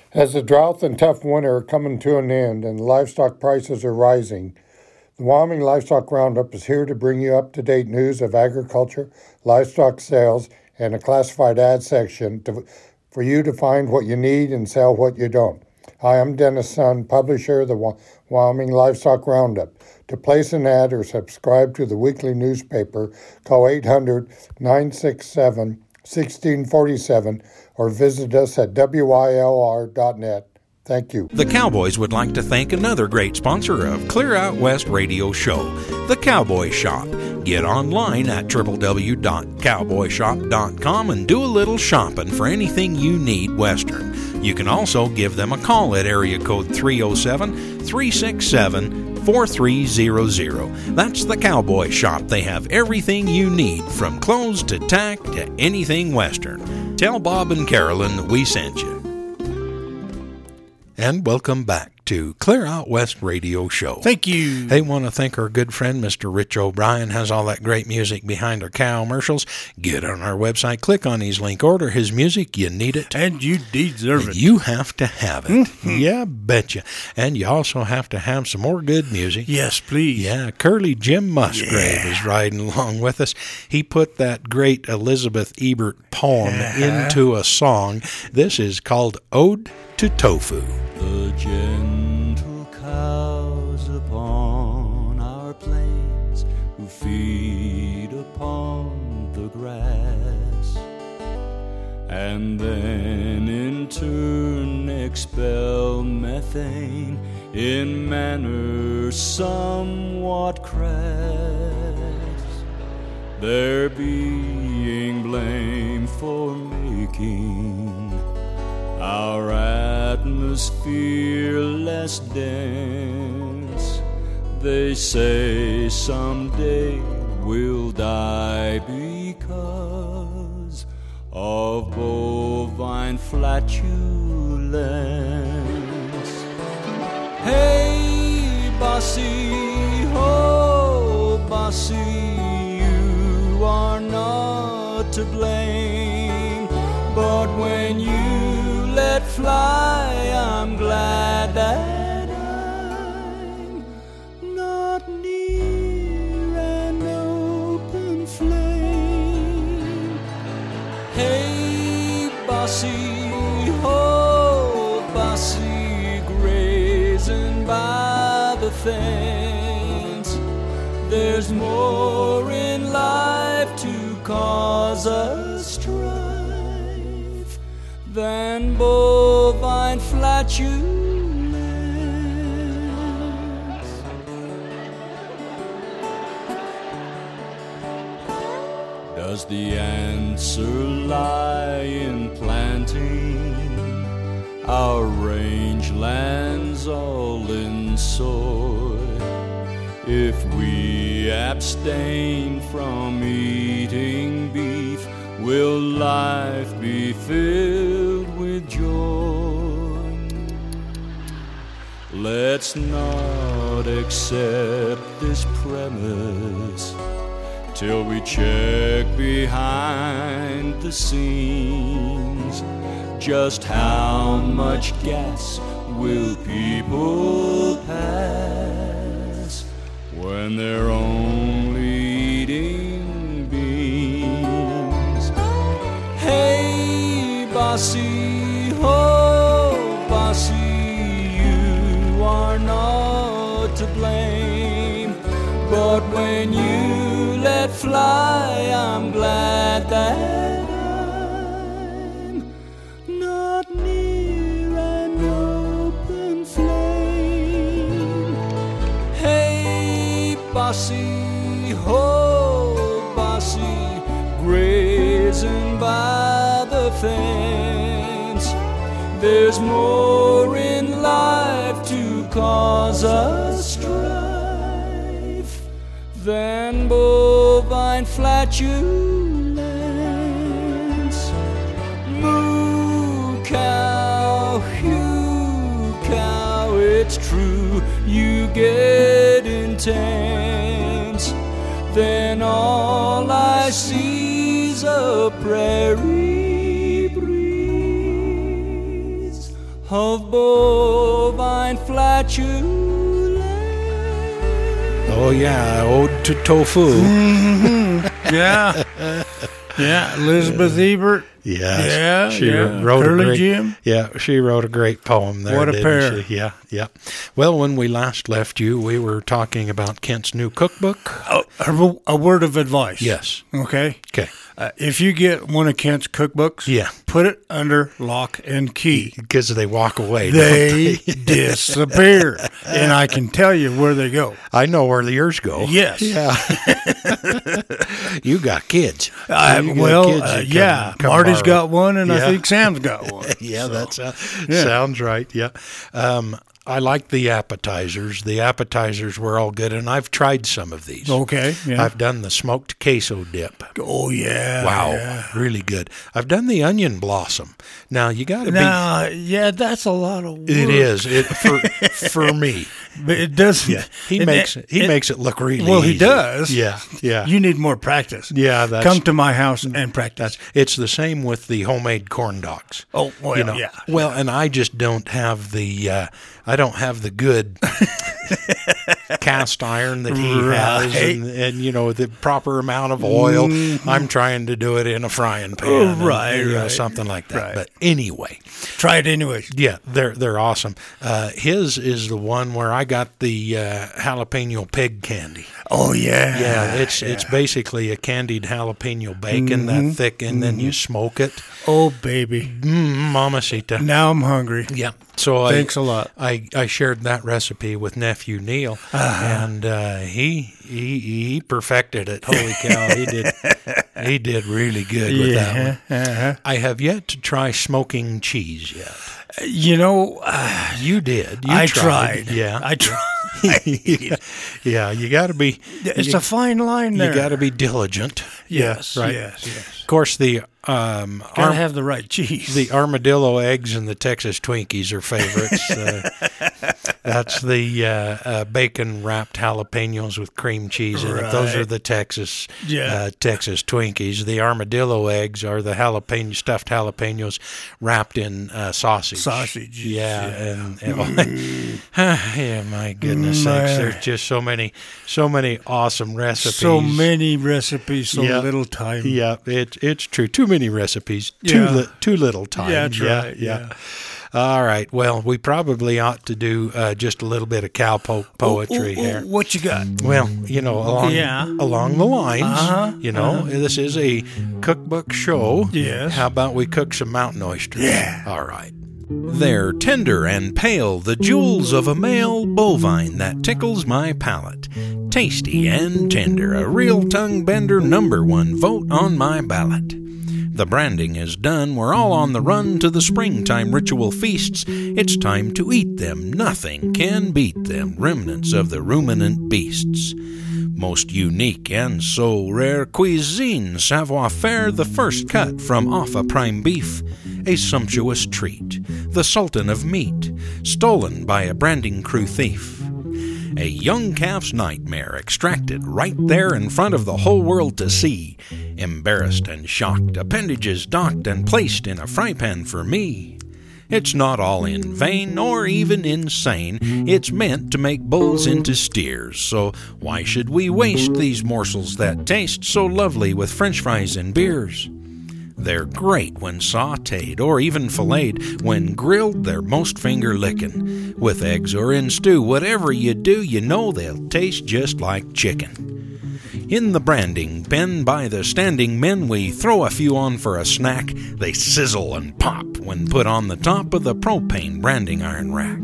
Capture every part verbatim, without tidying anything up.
As the drought and tough winter are coming to an end and livestock prices are rising, the Wyoming Livestock Roundup is here to bring you up-to-date news of agriculture, livestock sales, and a classified ad section to, for you to find what you need and sell what you don't. Hi, I'm Dennis Sun, publisher of the Wyoming Livestock Roundup. To place an ad or subscribe to the weekly newspaper, call eight hundred, nine six seven, one six four seven or visit us at W Y L R dot net. Thank you. The Cowboys would like to thank another great sponsor of Clear Out West Radio Show, The Cowboy Shop. Get online at w w w dot cowboy shop dot com and do a little shopping for anything you need Western. You can also give them a call at area code three oh seven, three six seven, four three zero zero. That's The Cowboy Shop. They have everything you need, from clothes to tack to anything Western. Tell Bob and Carolyn that we sent you. And welcome back to Clear Out West Radio Show. Thank you. Hey, want to thank our good friend, Mister Rich O'Brien, has all that great music behind our cow commercials. Get on our website, click on his link, order his music. You need it. And you deserve and it. You have to have it. Mm-hmm. Yeah, betcha. And you also have to have some more good music. Yes, please. Yeah, Curly Jim Musgrave yeah. is riding along with us. He put that great Elizabeth Ebert poem uh-huh. into a song. This is called Ode to Tofu. The gentle cows upon our plains who feed upon the grass, and then in turn expel methane in manner somewhat crass, they're being blamed for making our atmosphere less dense. They say someday we'll die because of bovine flatulence. Hey, bossy, oh, bossy, you are not to blame, but when you let fly, I'm glad that I'm not near an open flame. Hey, bossy, oh, bossy, grazing by the fence, there's more in life to cause us strife than bovine flatulence. Does the answer lie in planting our rangelands all in soy? If we abstain from eating beef, will life be filled with joy? Let's not accept this premise till we check behind the scenes. Just how much gas will people pass when they're only eating beans? Hey, bossy, oh, bossy, you are not to blame, but when you let fly, I'm glad that I'm not near an open flame. Hey, bossy, oh, bossy, grazing by the fence, there's more in life to cause us strife than bovine flatulence. Moo cow, hoo cow, it's true, you get intense, then all I see's a prairie breeze of bovine flatulence. Oh, yeah, Ode to Tofu. Mm-hmm. Yeah. Yeah, Elizabeth Ebert. Yes. Yeah, she yeah. wrote Curly a great, Jim. Yeah, she wrote a great poem there. What a didn't pair. She? Yeah, yeah. Well, when we last left you, we were talking about Kent's new cookbook. Oh, a, a word of advice. Yes. Okay. Okay. Uh, if you get one of Kent's cookbooks, Yeah. put it under lock and key. Because they walk away. They don't they? disappear, and I can tell you where they go. I know where the yours go. Yes. Yeah. You got kids. Uh, You got well, kids uh, that come- yeah, come Marty's borrow. got one, and I Yeah. think Sam's got one. Yeah, So, that uh, yeah. sounds right. Yeah. Um, I like the appetizers. The appetizers were all good, and I've tried some of these. okay. Yeah. I've done the smoked queso dip. oh yeah. Wow, yeah. really good. I've done the onion blossom. Now you got to be. Now, yeah, that's a lot of work. It is it for for me. But it does. Yeah, he it- makes it, he it- makes it look really. Well, he easy. does. Yeah, yeah, You need more practice. yeah. That's Come to my house and practice. that's. It's the same with the homemade corn dogs. Oh, well, you know, yeah. Well, and I just don't have the uh, I don't have the good cast iron that he has, Right. and, and you know the proper amount of oil. I'm trying to do it in a frying pan, Oh, and, right, you know, right. something like that. Right. But anyway, Try it anyways. yeah, they're they're awesome. Uh, his is the one where I got the uh, jalapeno pig candy. Oh yeah. Yeah, it's it's basically a candied jalapeno bacon Mm-hmm. that thick, and then you smoke it. Oh baby. Mm, mamacita. Now I'm hungry. Yeah. So Thanks I, a lot. I, I shared that recipe with nephew Neil, and uh, he he he perfected it. Holy cow, he did he did really good with that one. Yeah. Uh-huh. I have yet to try smoking cheese yet. You know, uh, You did. You I tried. tried. Yeah. I tried. Yeah. You got to be. It's you, a fine line there. You got to be diligent. Yes. Yeah, right. Yes. Yes. Of course, the um, Gotta arm- have the right cheese. the armadillo eggs and the Texas Twinkies are favorites. Uh, that's the uh, uh, bacon wrapped jalapenos with cream cheese in it. Those Right. are the Texas Yeah. uh, Texas Twinkies. The armadillo eggs are the jalapeno stuffed jalapenos wrapped in uh, sausage. Sausage, Yeah, yeah. and, and yeah, my goodness sakes, My- there's just so many, so many awesome recipes. so many recipes, so Yeah. little time. Yeah, it, it's true. Too many recipes, too Yeah. li- too little time. Yeah, that's yeah, right, yeah. yeah. All right. Well, we probably ought to do uh, just a little bit of cow po- poetry Ooh, ooh, ooh, here. What you got? Well, you know, along Yeah. along the lines, Uh-huh, you know, this is a cookbook show. Yes. How about we cook some mountain oysters? Yeah. All right. They're tender and pale, the jewels of a male bovine that tickles my palate. Tasty and tender, a real tongue bender, number one vote on my ballot. The branding is done, we're all on the run to the springtime ritual feasts. It's time to eat them, nothing can beat them, remnants of the ruminant beasts. Most unique and so rare cuisine, savoir-faire, the first cut from off a prime beef. A sumptuous treat, the sultan of meat, stolen by a branding crew thief. A young calf's nightmare extracted right there in front of the whole world to see. Embarrassed and shocked, appendages docked and placed in a fry pan for me. It's not all in vain or even insane. It's meant to make bulls into steers. So why should we waste these morsels that taste so lovely with french fries and beers? They're great when sautéed or even filleted. When grilled, they're most finger-licking. With eggs or in stew, whatever you do, you know they'll taste just like chicken. In the branding pen by the standing men, we throw a few on for a snack. They sizzle and pop when put on the top of the propane branding iron rack.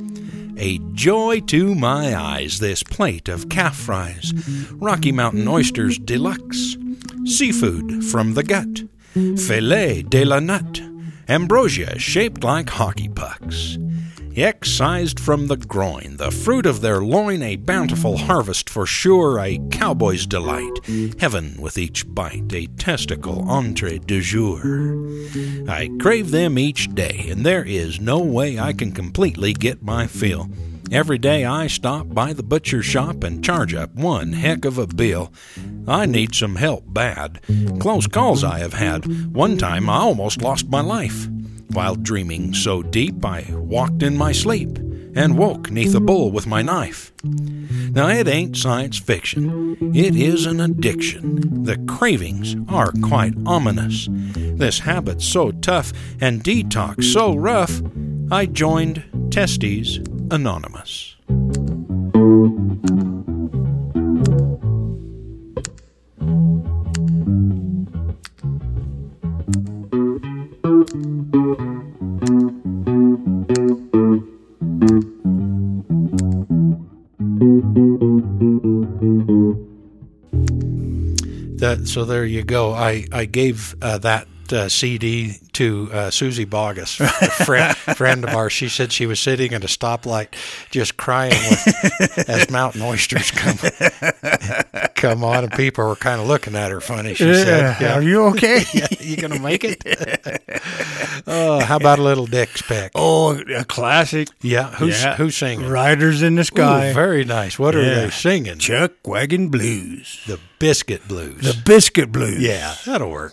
A joy to my eyes, this plate of calf fries. Rocky Mountain oysters deluxe. Seafood from the gut. Filet de la nut, ambrosia shaped like hockey pucks. Excised from the groin, the fruit of their loin, a bountiful harvest for sure, a cowboy's delight. Heaven with each bite, a testicle entree du jour. I crave them each day, and there is no way I can completely get my fill. Every day I stop by the butcher shop and charge up one heck of a bill. I need some help bad. Close calls I have had. One time I almost lost my life. While dreaming so deep, I walked in my sleep and woke 'neath a bull with my knife. Now, it ain't science fiction. It is an addiction. The cravings are quite ominous. This habit's so tough and detox so rough, I joined Testes Anonymous. That, so there you go. I, I gave uh, that uh, C D to uh, Susie Bogus, a friend, friend of ours. She said she was sitting at a stoplight just crying with, as mountain oysters come come on, and people were kind of looking at her funny. She yeah, said, yeah. Are you okay? Yeah, you going to make it? Oh, how about a little Dick Speck? Oh, a classic. Yeah, who's, Yeah. who's singing? Riders in the Sky. Ooh, very nice. What are Yeah. they singing? Chuck Wagon Blues. The Biscuit Blues. The Biscuit Blues. Yeah, that'll work.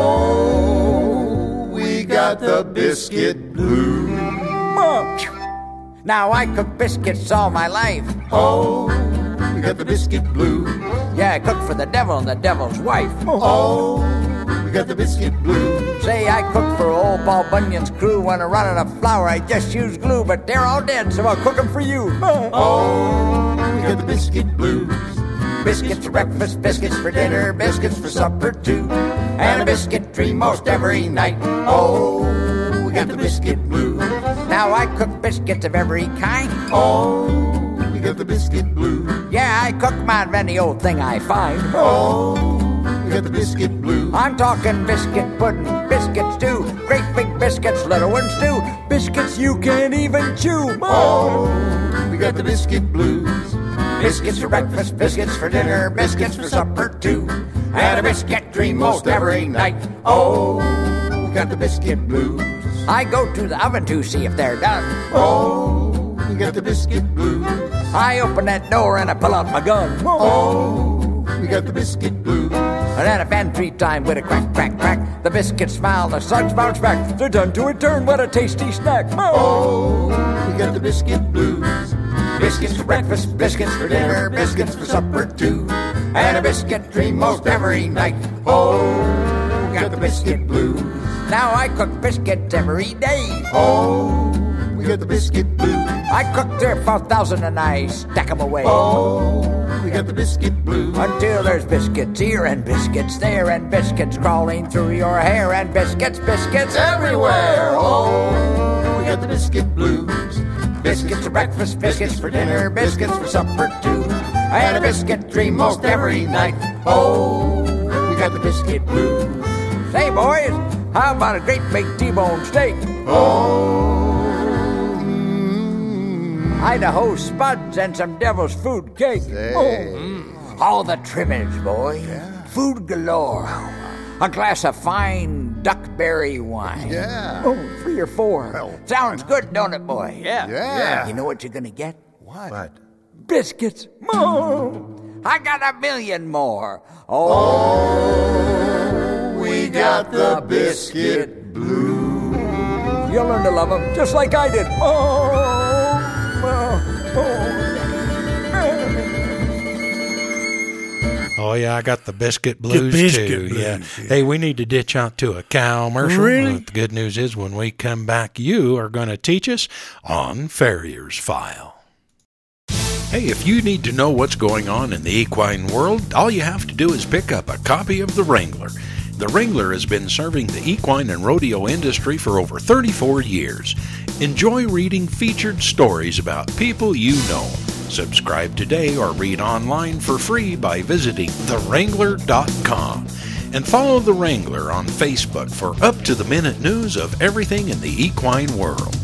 Oh, we got the biscuit blues. Now I cook biscuits all my life. Oh, we got the biscuit blues. Yeah, I cook for the devil and the devil's wife. Oh, we got the biscuit blues. Say I cook for old Paul Bunyan's crew. When I run out of flour, I just use glue. But they're all dead, so I'll cook them for you. Oh, we got the biscuit blues. Biscuits for breakfast, biscuits for dinner, biscuits for supper too. And a biscuit tree most every night. Oh, we got the biscuit blues. Now I cook biscuits of every kind. Oh, we got the biscuit blues. Yeah, I cook about any old thing I find. Oh, we got the biscuit blues. I'm talking biscuit pudding, biscuit stew, great big biscuits, little ones too. Biscuits you can't even chew. Oh, we got the biscuit blues. Biscuits for breakfast, biscuits for dinner, biscuits for supper too. And a biscuit dream most every night. Oh, we got the biscuit blues. I go to the oven to see if they're done. Oh, we got the biscuit blues. I open that door and I pull out my gun. Oh, we got the biscuit blues. And then a pantry time with a crack, crack, crack. The biscuits smile, the suds bounce back. They're done to a turn, what a tasty snack. Oh, we got the biscuit blues. Biscuits for breakfast, biscuits for dinner, biscuits for supper too. And a biscuit dream most every night. Oh, we got the biscuit blues. Now I cook biscuits every day. Oh, we got the biscuit blues. I cook three or four thousand and I stack them away. Oh, we got the biscuit blues. Until there's biscuits here and biscuits there and biscuits crawling through your hair and biscuits, biscuits everywhere. Oh, we got the biscuit blues. Biscuits for breakfast, biscuits for dinner, biscuits for supper too. And a biscuit dream most every night. Oh, we got the biscuit blues. Say boys, how about a great big T-bone steak? Oh, mm, Idaho spuds and some devil's food cake. Say. Oh, all the trimmings, boy. Yeah. Food galore. A glass of fine duckberry wine. Yeah. Oh, three or four. Well, Sounds good, don't it, boy? Yeah. Yeah. You know what you're gonna get? What? What? Biscuits. Oh, I got a million more. Oh, Oh, we got the biscuit blues. you'll learn to love them just like I did. Oh, oh, oh. Oh, yeah, I got the biscuit blues, biscuit too. blues, yeah. yeah. Hey, we need to ditch out to a cow commercial. Really? Well, the good news is when we come back, you are going to teach us on Farrier's File. Hey, if you need to know what's going on in the equine world, all you have to do is pick up a copy of The Wrangler. The Wrangler has been serving the equine and rodeo industry for over thirty-four years. Enjoy reading featured stories about people you know. Subscribe today or read online for free by visiting the wrangler dot com. And follow The Wrangler on Facebook for up-to-the-minute news of everything in the equine world.